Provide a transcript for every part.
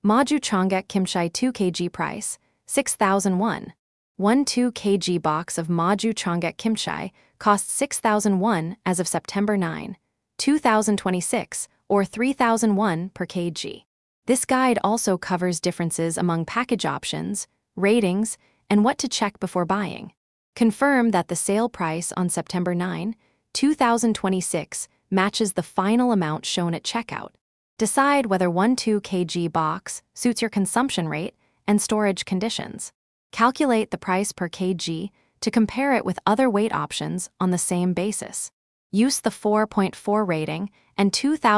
Maju Chonggek Kimchi 2 kg price, 6,001. 1 2 kg box of Maju Chonggek Kimchi costs 6,001 as of September 9, 2026, or 3,001 per kg. This guide also covers differences among package options, ratings, and what to check before buying. Confirm that the sale price on September 9, 2026 matches the final amount shown at checkout. Decide whether 1 2 kg box suits your consumption rate and storage conditions. Calculate the price per kg to compare it with other weight options on the same basis. Use the 4.4 rating and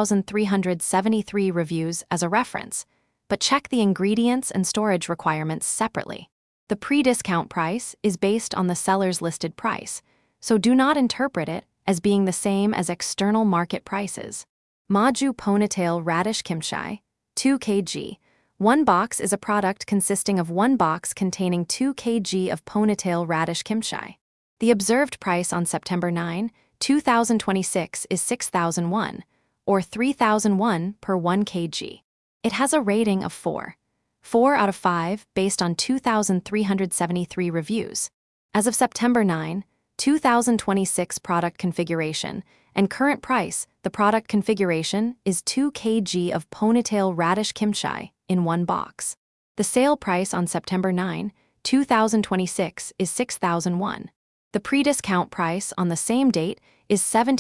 2,373 reviews as a reference, but check the ingredients and storage requirements separately. The pre-discount price is based on the seller's listed price, so do not interpret it as being the same as external market prices. Maju Ponytail Radish Kimchi, 2 kg. One box is a product consisting of one box containing 2 kg of ponytail radish kimchi. The observed price on September 9, 2026 is 6,001, or 3,001 per 1 kg. It has a rating of 4 out of 5 based on 2,373 reviews. As of September 9, 2026 product configuration and current price, the product configuration is 2 kg of ponytail radish kimchi in one box. The sale price on September 9, 2026 is 6,001. The pre-discount price on the same date is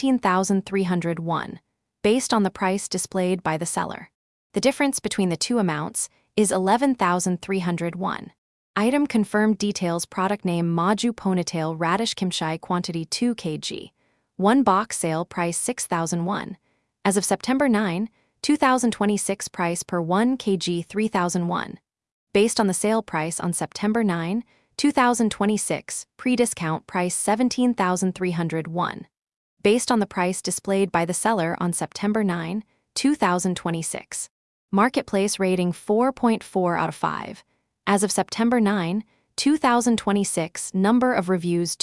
17,301, based on the price displayed by the seller. The difference between the two amounts is 11,301. Item confirmed details product name Maju Ponytail Radish Kimchi quantity 2 kg. One box sale price 6,001. As of September 9, 2026 price per 1 kg 3,001. Based on the sale price on September 9, 2026, pre-discount price 17,301. Based on the price displayed by the seller on September 9, 2026. Marketplace rating 4.4 out of 5. As of September 9, 2026, number of reviews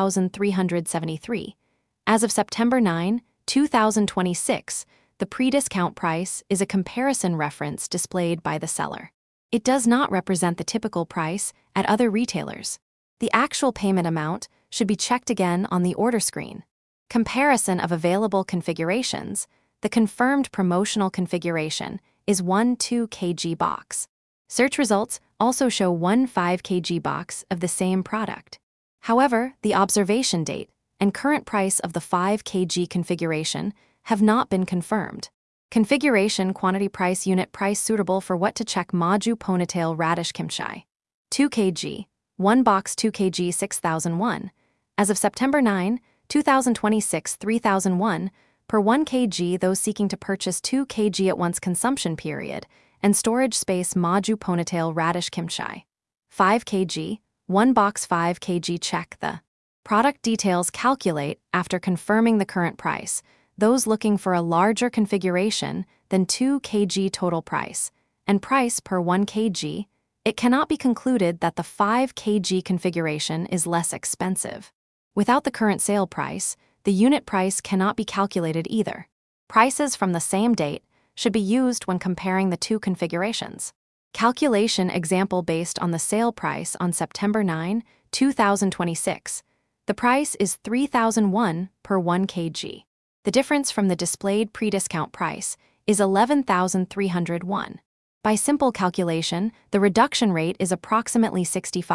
2,373. As of September 9, 2026, the pre-discount price is a comparison reference displayed by the seller. It does not represent the typical price at other retailers. The actual payment amount should be checked again on the order screen. Comparison of available configurations. The confirmed promotional configuration is 1 2 kg box. Search results also show 1 5 kg box of the same product. However, the observation date and current price of the 5 kg configuration have not been confirmed. Configuration quantity price unit price suitable for what to check Maju Ponytail Radish Kimchi. 2 kg. One box 2 kg 6,001. As of September 9, 2026 3,001 per 1 kg those seeking to purchase 2 kg at once consumption period and storage space Maju Ponytail Radish Kimchi. 5 kg. One box 5 kg check the product details calculate after confirming the current price. Those looking for a larger configuration than 2 kg total price and price per 1 kg, it cannot be concluded that the 5 kg configuration is less expensive. Without the current sale price, the unit price cannot be calculated either. Prices from the same date should be used when comparing the two configurations. Calculation example based on the sale price on September 9, 2026. The price is 3,001 per 1 kg. The difference from the displayed pre-discount price is 11,301. By simple calculation, the reduction rate is approximately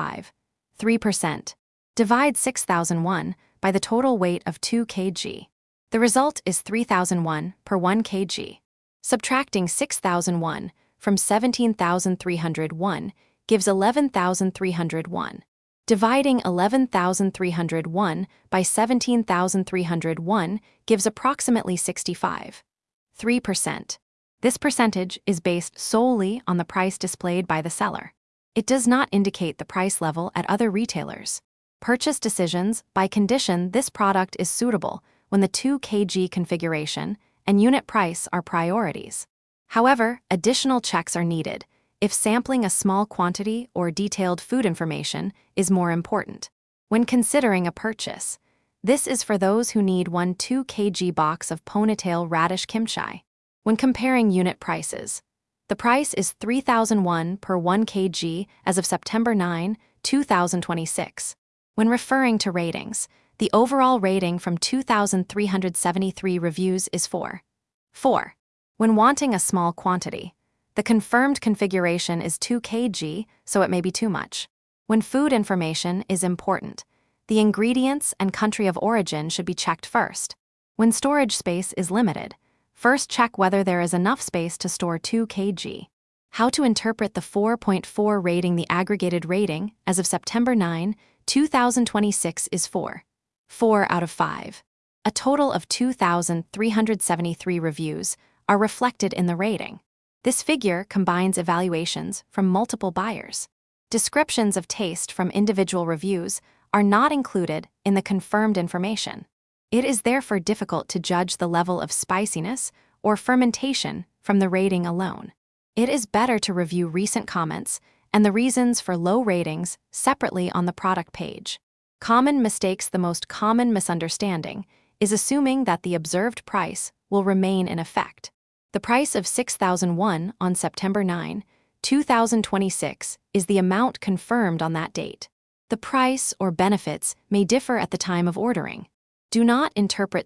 65.3%. Divide 6,001 by the total weight of 2 kg. The result is 3,001 per 1 kg. Subtracting 6,001 from 17,301 gives 11,301. Dividing 11,301 by 17,301 gives approximately 65.3%. This percentage is based solely on the price displayed by the seller. It does not indicate the price level at other retailers. Purchase decisions by condition this product is suitable when the 2 kg configuration and unit price are priorities. However, additional checks are needed if sampling a small quantity or detailed food information is more important. When considering a purchase, this is for those who need 1 2 kg box of ponytail radish kimchi. When comparing unit prices, The price is 3,001 per 1 kg as of September 9, 2026. When referring to ratings, the overall rating from 2,373 reviews is 4. 4. When wanting a small quantity, the confirmed configuration is 2 kg, so it may be too much. When food information is important, the ingredients and country of origin should be checked first. When storage space is limited, first check whether there is enough space to store 2 kg. How to interpret the 4.4 rating? The aggregated rating as of September 9, 2026 is 4. 4 out of 5. A total of 2,373 reviews are reflected in the rating. This figure combines evaluations from multiple buyers. Descriptions of taste from individual reviews are not included in the confirmed information. It is therefore difficult to judge the level of spiciness or fermentation from the rating alone. It is better to review recent comments and the reasons for low ratings separately on the product page. Common mistakes. The most common misunderstanding is assuming that the observed price will remain in effect. The price of 6,001 on September 9, 2026 is the amount confirmed on that date. The price or benefits may differ at the time of ordering. Do not interpret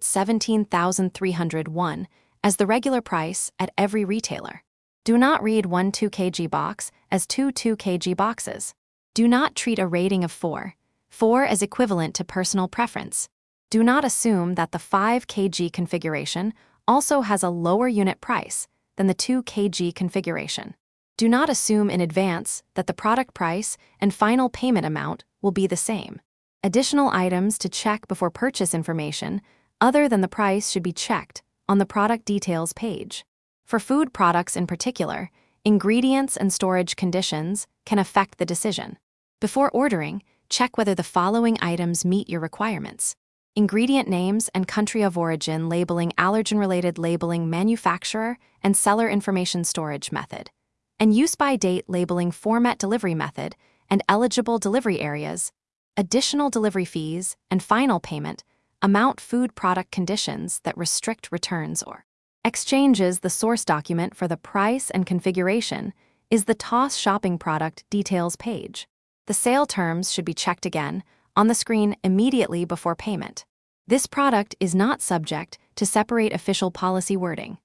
17,301 as the regular price at every retailer. Do not read 1 2 kg box as 2 2 kg boxes. Do not treat a rating of 4 as equivalent to personal preference. Do not assume that the 5 kg configuration also has a lower unit price than the 2 kg configuration. Do not assume in advance that the product price and final payment amount will be the same. Additional items to check before purchase. Information other than the price should be checked on the product details page. For food products in particular, ingredients and storage conditions can affect the decision. Before ordering, check whether the following items meet your requirements: ingredient names and country of origin labeling, allergen-related labeling, manufacturer and seller information, storage method, and use-by date labeling, format, delivery method, and eligible delivery areas, additional delivery fees, and final payment amount. Food product conditions that restrict returns or exchanges. The source document for the price and configuration is the TOS shopping product details page. The sale terms should be checked again on the screen immediately before payment. This product is not subject to separate official policy wording.